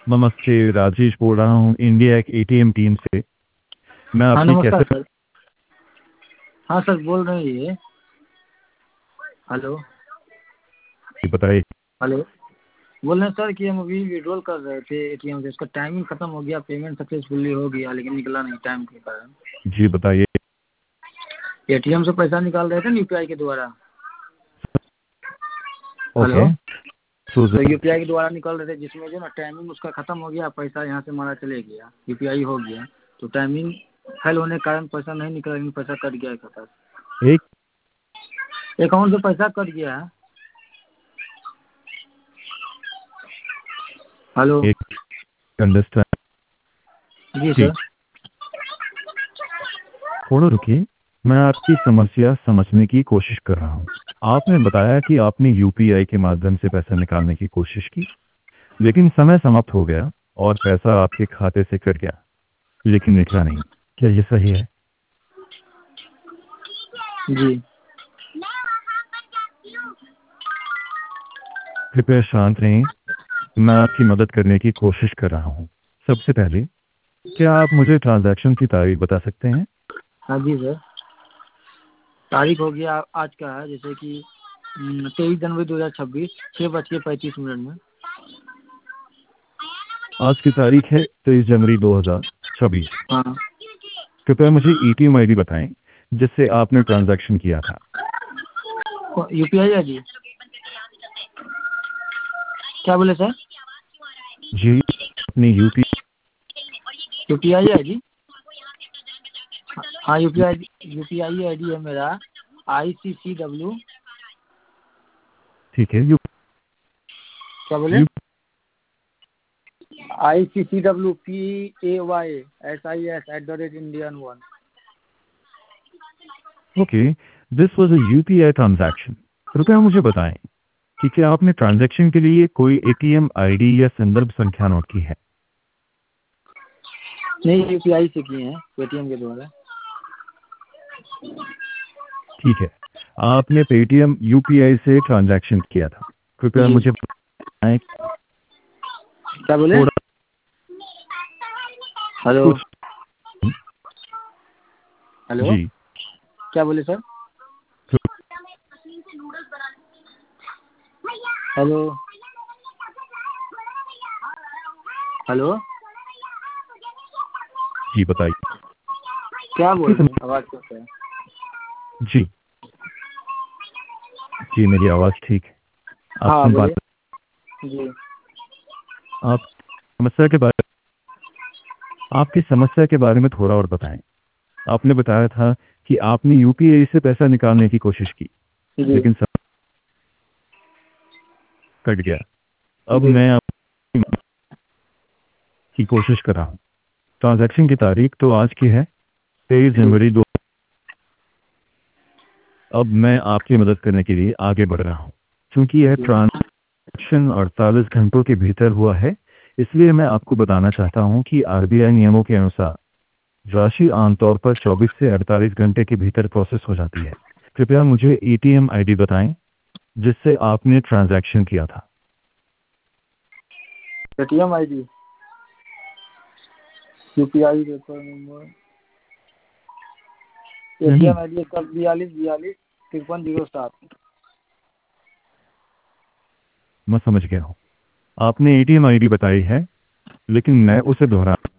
नमस्ते, राजेश बोल रहा हूँ इंडिया एक एटीएम टीम से। मैं हाँ आपकी नमस्कार कैसे सर। हाँ सर बोल रहे हैं ये। हेलो। बताइए। हेलो। बोल रहे हैं सर कि हम अभी विड्रॉल कर रहे थे एटीएम से, उसका टाइमिंग खत्म हो गया, पेमेंट सक्सेसफुली हो गया लेकिन निकला नहीं टाइम के कारण। जी बताइए। एटीएम से पैसा निकाल रहे थे ना यूपीआई के द्वारा। ओके। हेलो। सो तो यूपीआई के द्वारा निकल रहे थे जिसमें जो ना टाइमिंग उसका खत्म हो गया, पैसा यहाँ से हमारा चले गया, यूपीआई हो गया तो टाइमिंग फेल होने के कारण पैसा नहीं निकला, लेकिन पैसा कट गया है खाता एक से। अकाउंट से पैसा कट गया है। हेलो। एक अंडरस्टैंड। जी जी, सर। थोड़ा रुकिए, मैं आपकी समस्या समझने की कोशिश कर रहा हूँ। आपने बताया कि आपने यूपीआई के माध्यम से पैसा निकालने की कोशिश की, लेकिन समय समाप्त हो गया और पैसा आपके खाते से कट गया, लेकिन निकला नहीं। क्या ये सही है? जी। कृपया शांत रहें, मैं आपकी मदद करने की कोशिश कर रहा हूँ। सबसे पहले, क्या आप मुझे ट्रांजैक्शन की तारीख बता सकते हैं? हाँ जी सर। तारीख हो गया आज का है, जैसे कि 23 जनवरी 2026, 6:35 में। आज की तारीख है 23 जनवरी 2026। हाँ। कृपया मुझे एटीएम आईडी बताएं जिससे आपने ट्रांजैक्शन किया था। यूपीआई आई डी क्या बोले सर? जी, अपनी यूपी। UPI ID. हाँ यूपीआई आई डी है मेरा ICCW। ठीक है, यू क्या बोले? U ICCWPAYSIS@Indian1। Okay, this was a UPI transaction. कृपया मुझे बताएं कि क्या आपने ट्रांजैक्शन के लिए कोई एटीएम आईडी या संदर्भ संख्या नोट की है? नहीं, यूपीआई से किए हैं, पेटीएम के द्वारा। ठीक है, आपने पेटीएम यूपीआई से ट्रांजैक्शन किया था। कृपया जी। मुझे बताएं क्या बोले? थोड़ा हेलो। कुछ। हेलो। जी, क्या बोले सर? हेलो। हेलो। जी बताइए। क्या आपकी बोल रहे हैं, समस्या। आवाज़ कैसे है? जी, जी मेरी आवाज़ ठीक है। आप हाँ सुन बोलिए। पाते? जी। आप समस्या के बारे आपकी समस्या के बारे में थोड़ा और बताएं। आपने बताया था कि आपने यूपीआई से पैसा निकालने की कोशिश की, जी। लेकिन सब कट गया। अब जी। मैं आपकी मदद की कोशिश कर रहा हूँ। ट्रांजैक्शन की तारीख तो आज की है, 23 जनवरी 2। अब मैं आपकी मदद करने के लिए आगे बढ़ रहा हूँ। क्योंकि यह जी। ट्रांजैक्शन 48 घंटों के भीतर हुआ है, इसलिए मैं आपको बताना चाहता हूँ कि आरबीआई नियमों के अनुसार राशि आमतौर पर 24 से 48 घंटे के भीतर प्रोसेस हो जाती है। कृपया मुझे एटीएम आईडी बताएं जिससे आपने ट्रांजैक्शन किया था। Paytm ID, UPI refer number, नहीं, एटीएम आई डी 42 42 53 07। मैं समझ गया हूँ। आपने एटीएम आईडी बताई है, लेकिन मैं उसे दोहरा